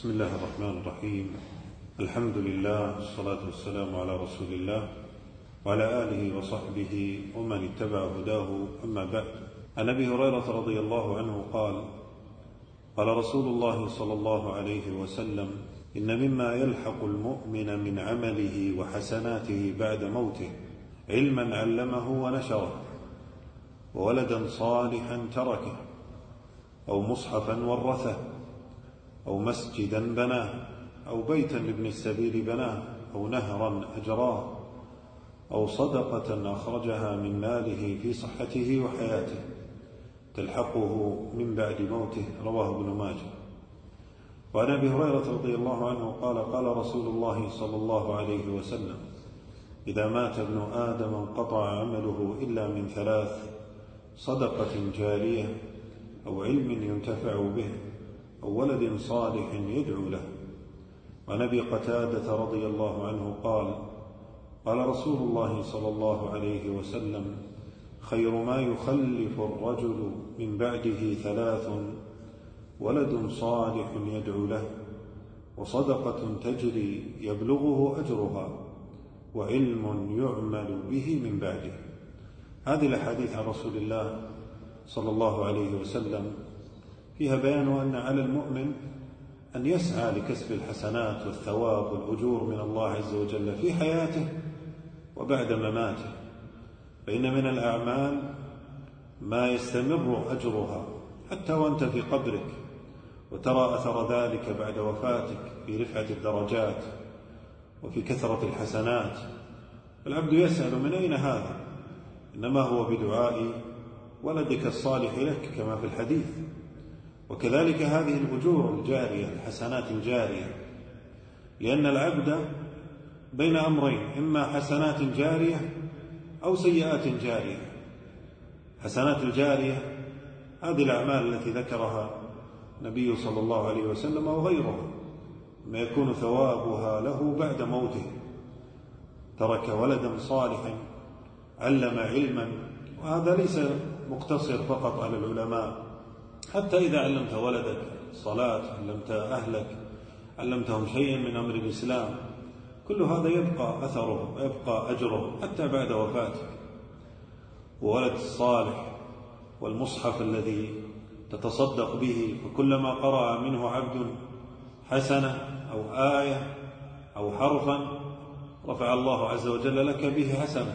بسم الله الرحمن الرحيم. الحمد لله والصلاة والسلام على رسول الله وعلى آله وصحبه ومن اتبع هداه، أما بعد. عن أبي هريرة رضي الله عنه قال: قال رسول الله صلى الله عليه وسلم: إن مما يلحق المؤمن من عمله وحسناته بعد موته علما علمه ونشره، وولدا صالحا تركه، أو مصحفا ورثه، أو مسجدا بناه، أو بيتا لابن السبيل بناه، أو نهرا أجراه، أو صدقة أخرجها من ماله في صحته وحياته تلحقه من بعد موته. رواه ابن ماجه. وعن أبي هريرة رضي الله عنه قال: قال رسول الله صلى الله عليه وسلم: إذا مات ابن آدم انقطع عمله إلا من ثلاث: صدقة جارية، أو علم ينتفع به، أو ولد صالح يدعو له. وعن أبي قتادة رضي الله عنه قال: قال رسول الله صلى الله عليه وسلم: خير ما يخلف الرجل من بعده ثلاث: ولد صالح يدعو له، وصدقة تجري يبلغه أجرها، وعلم يعمل به من بعده. هذه الأحاديث عن رسول الله صلى الله عليه وسلم فيها بيان أن على المؤمن أن يسعى لكسب الحسنات والثواب والأجور من الله عز وجل في حياته وبعد مماته، فإن من الأعمال ما يستمر أجرها حتى وأنت في قبرك، وترى أثر ذلك بعد وفاتك في رفعة الدرجات وفي كثرة الحسنات. العبد يسأل: من أين هذا؟ إنما هو بدعاء ولدك الصالح لك كما في الحديث. وكذلك هذه الأجور الجارية، الحسنات الجارية، لأن العبد بين أمرين: إما حسنات جارية أو سيئات جارية. حسنات الجارية هذه الأعمال التي ذكرها النبي صلى الله عليه وسلم وغيره، ما يكون ثوابها له بعد موته. ترك ولدا صالحا علم علما، وهذا ليس مقتصر فقط على العلماء، حتى إذا علمت ولدك الصلاة، علمت أهلك، علمتهم شيئا من أمر الإسلام، كل هذا يبقى أثره ويبقى أجره حتى بعد وفاتك. وولد الصالح والمصحف الذي تتصدق به، فكلما قرأ منه عبد حسنة أو آية أو حرفا رفع الله عز وجل لك به حسنة.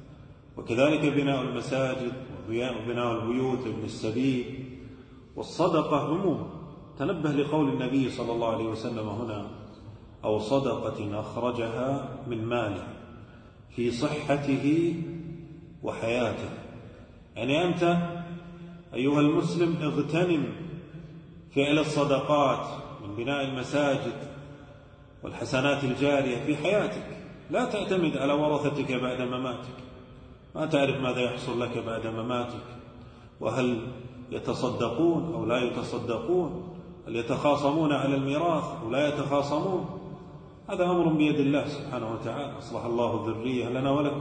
وكذلك بناء المساجد وبناء البيوت ابن السبيل والصدقة عموما. تنبه لقول النبي صلى الله عليه وسلم هنا: أو صدقة أخرجها من ماله في صحته وحياته. يعني أنت أيها المسلم اغتنم فعل الصدقات من بناء المساجد والحسنات الجارية في حياتك، لا تعتمد على ورثتك بعد مماتك. ما تعرف ماذا يحصل لك بعد مماتك، وهل يتصدقون أو لا يتصدقون، هل يتخاصمون على الميراث أو لا يتخاصمون. هذا أمر بيد الله سبحانه وتعالى، أصلح الله الذرية لنا ولكم.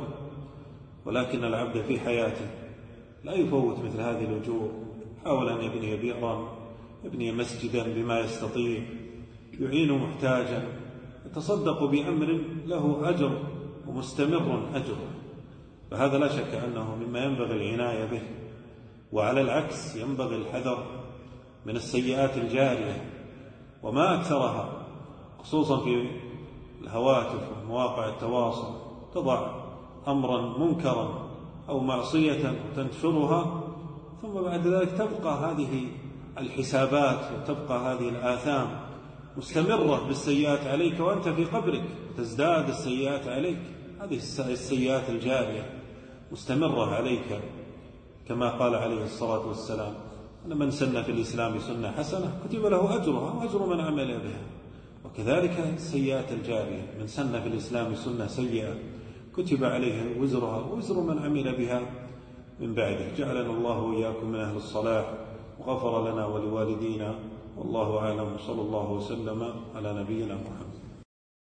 ولكن العبد في حياته لا يفوت مثل هذه الأجور. حاول أن يبني بئرا، يبني مسجدا بما يستطيع، يعين محتاجا، يتصدق بأمر له أجر ومستمر أجره، فهذا لا شك أنه مما ينبغي العناية به. وعلى العكس ينبغي الحذر من السيئات الجارية، وما أكثرها، خصوصا في الهواتف ومواقع التواصل. تضع أمرا منكرا أو معصية وتنشرها، ثم بعد ذلك تبقى هذه الحسابات وتبقى هذه الآثام مستمرة بالسيئات عليك وأنت في قبرك، تزداد السيئات عليك. هذه السيئات الجارية مستمرة عليك، كما قال عليه الصلاة والسلام: أن من سن في الإسلام سنة حسنة كتب له أجرها وأجر من عمل بها. وكذلك السيئات الجارية: من سن في الإسلام سنة سيئة كتب عليه وزرها ووزر من عمل بها من بعده. جعلنا الله وإياكم من أهل الصلاح، وغفر لنا ولوالدينا، والله أعلم. صلى الله وسلم على نبينا محمد.